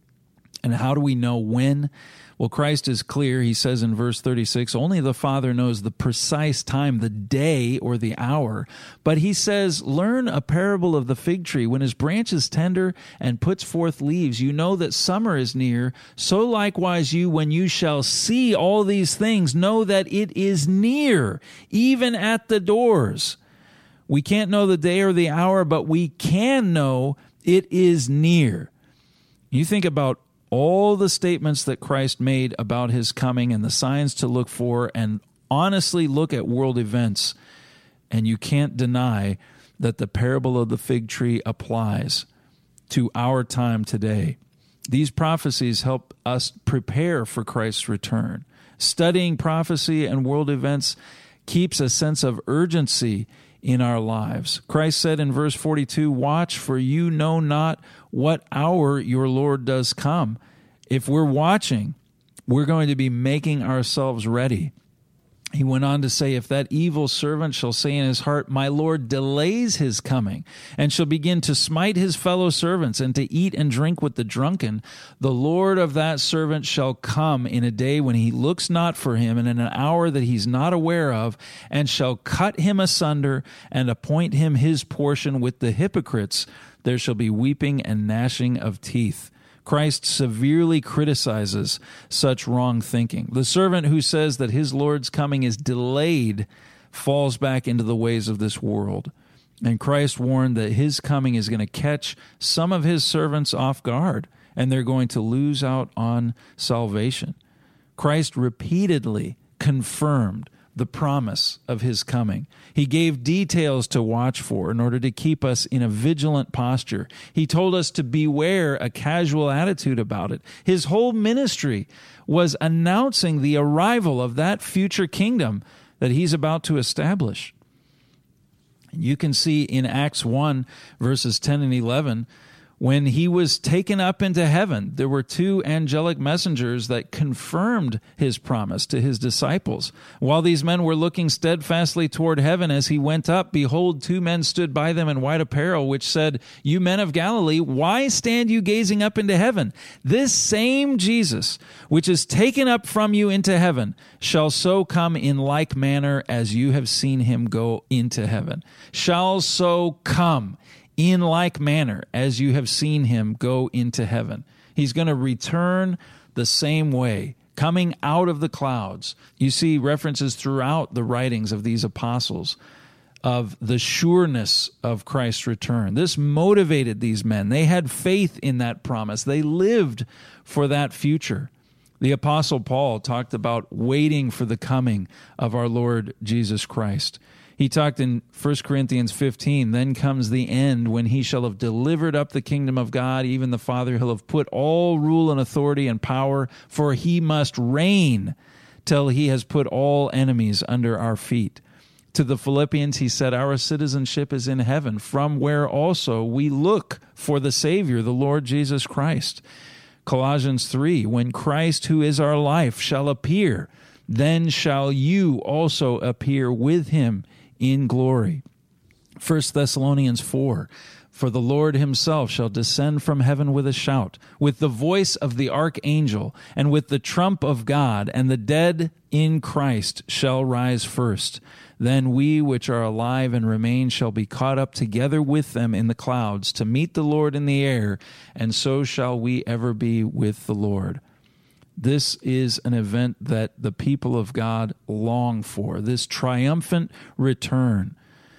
And how do we know when? Well, Christ is clear. He says in verse 36, only the Father knows the precise time, the day or the hour. But he says, learn a parable of the fig tree. When his branch is tender and puts forth leaves, you know that summer is near. So likewise you, when you shall see all these things, know that it is near, even at the doors. We can't know the day or the hour, but we can know it is near. You think about all the statements that Christ made about his coming and the signs to look for, and honestly look at world events, and you can't deny that the parable of the fig tree applies to our time today. These prophecies help us prepare for Christ's return. Studying prophecy and world events keeps a sense of urgency in our lives. Christ said in verse 42, watch, for you know not what hour your Lord does come. If we're watching, we're going to be making ourselves ready. He went on to say, if that evil servant shall say in his heart, my Lord delays his coming, and shall begin to smite his fellow servants, and to eat and drink with the drunken, the Lord of that servant shall come in a day when he looks not for him, and in an hour that he's not aware of, and shall cut him asunder, and appoint him his portion with the hypocrites. There shall be weeping and gnashing of teeth. Christ severely criticizes such wrong thinking. The servant who says that his Lord's coming is delayed falls back into the ways of this world. And Christ warned that his coming is going to catch some of his servants off guard, and they're going to lose out on salvation. Christ repeatedly confirmed the promise of his coming. He gave details to watch for in order to keep us in a vigilant posture. He told us to beware a casual attitude about it. His whole ministry was announcing the arrival of that future kingdom that he's about to establish. You can see in Acts 1, verses 10 and 11, when he was taken up into heaven, there were two angelic messengers that confirmed his promise to his disciples. While these men were looking steadfastly toward heaven as he went up, behold, two men stood by them in white apparel, which said, you men of Galilee, why stand you gazing up into heaven? This same Jesus, which is taken up from you into heaven, shall so come in like manner as you have seen him go into heaven. Shall so come in like manner as you have seen him go into heaven. He's going to return the same way, coming out of the clouds. You see references throughout the writings of these apostles of the sureness of Christ's return. This motivated these men. They had faith in that promise. They lived for that future. The Apostle Paul talked about waiting for the coming of our Lord Jesus Christ. He talked in 1 Corinthians 15, then comes the end when he shall have delivered up the kingdom of God, even the Father. He'll have put all rule and authority and power, for he must reign till he has put all enemies under our feet. To the Philippians, he said, our citizenship is in heaven, from where also we look for the Savior, the Lord Jesus Christ. Colossians 3, when Christ, who is our life, shall appear, then shall you also appear with him in glory. 1 Thessalonians 4, for the Lord himself shall descend from heaven with a shout, with the voice of the archangel, and with the trump of God, and the dead in Christ shall rise first. Then we which are alive and remain shall be caught up together with them in the clouds to meet the Lord in the air, and so shall we ever be with the Lord. This is an event that the people of God long for, this triumphant return.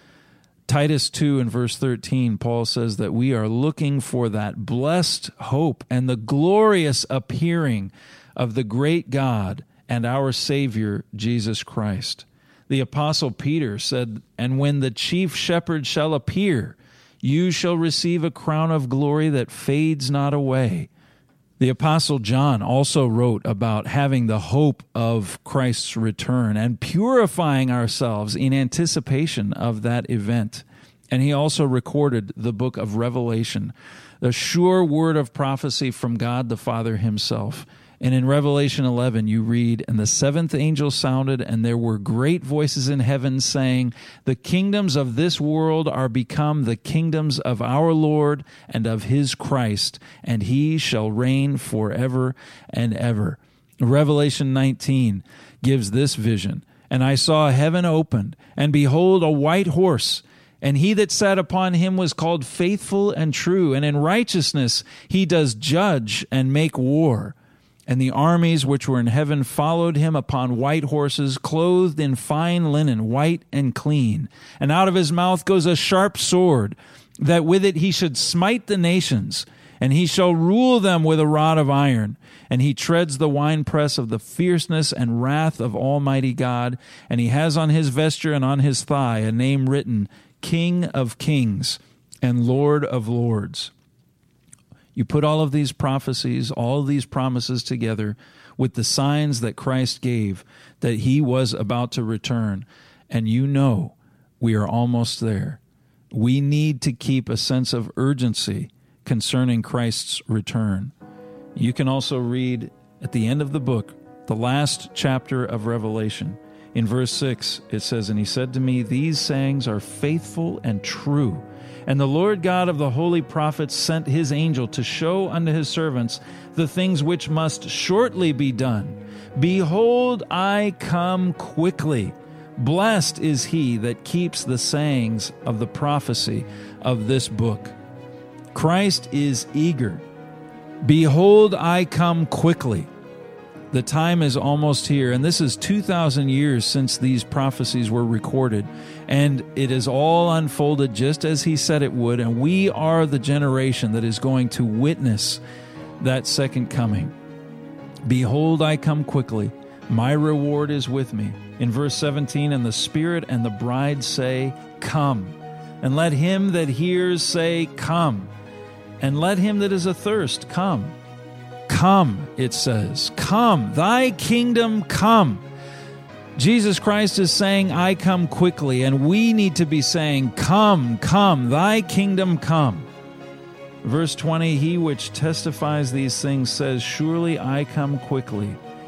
Titus 2 and verse 13, Paul says that we are looking for that blessed hope and the glorious appearing of the great God and our Savior, Jesus Christ. The Apostle Peter said, and when the chief shepherd shall appear, you shall receive a crown of glory that fades not away. The Apostle John also wrote about having the hope of Christ's return and purifying ourselves in anticipation of that event. And he also recorded the book of Revelation, the sure word of prophecy from God the Father himself. And in Revelation 11, you read, "And the seventh angel sounded, and there were great voices in heaven saying, the kingdoms of this world are become the kingdoms of our Lord and of his Christ, and he shall reign forever and ever." Revelation 19 gives this vision. "And I saw heaven opened, and behold, a white horse. And he that sat upon him was called Faithful and True, and in righteousness he does judge and make war. And the armies which were in heaven followed him upon white horses, clothed in fine linen, white and clean. And out of his mouth goes a sharp sword, that with it he should smite the nations. And he shall rule them with a rod of iron. And he treads the winepress of the fierceness and wrath of Almighty God. And he has on his vesture and on his thigh a name written, King of Kings and Lord of Lords." You put all of these prophecies, all of these promises together with the signs that Christ gave that he was about to return, and you know we are almost there. We need to keep a sense of urgency concerning Christ's return. You can also read at the end of the book, the last chapter of Revelation. In verse 6, it says, "And he said to me, these sayings are faithful and true. And the Lord God of the holy prophets sent his angel to show unto his servants the things which must shortly be done. Behold, I come quickly. Blessed is he that keeps the sayings of the prophecy of this book." Christ is eager. Behold, I come quickly. The time is almost here, and this is 2,000 years since these prophecies were recorded, and it is all unfolded just as he said it would, and we are the generation that is going to witness that second coming. Behold, I come quickly. My reward is with me. In verse 17, "And the Spirit and the bride say, Come. And let him that hears say, Come. And let him that is athirst come. Come," it says. Come, thy kingdom come. Jesus Christ is saying, I come quickly, and we need to be saying, Come, come, thy kingdom come. Verse 20, "He which testifies these things says, Surely I come quickly.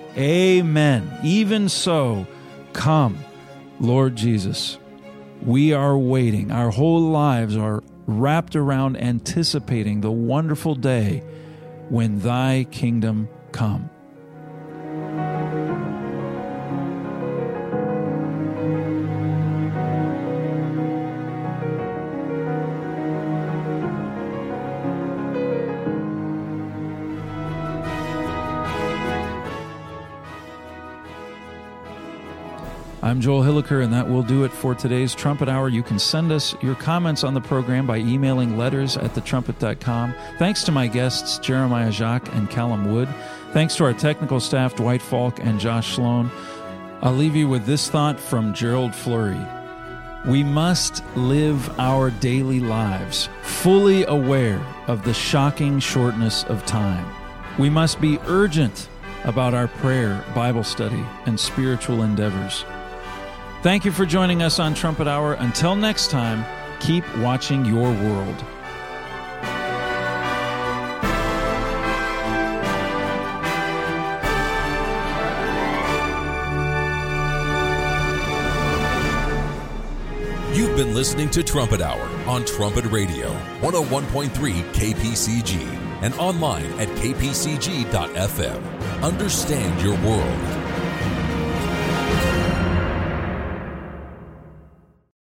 Amen. Even so, come, Lord Jesus." We are waiting. Our whole lives are wrapped around anticipating the wonderful day when thy kingdom come. I'm Joel Hilliker, and that will do it for today's Trumpet Hour. You can send us your comments on the program by emailing letters@thetrumpet.com. Thanks to my guests, Jeremiah Jacques and Callum Wood. Thanks to our technical staff, Dwight Falk and Josh Sloan. I'll leave you with this thought from Gerald Fleury. We must live our daily lives fully aware of the shocking shortness of time. We must be urgent about our prayer, Bible study, and spiritual endeavors. Thank you for joining us on Trumpet Hour. Until next time, keep watching your world. You've been listening to Trumpet Hour on Trumpet Radio, 101.3 KPCG, and online at kpcg.fm. Understand your world.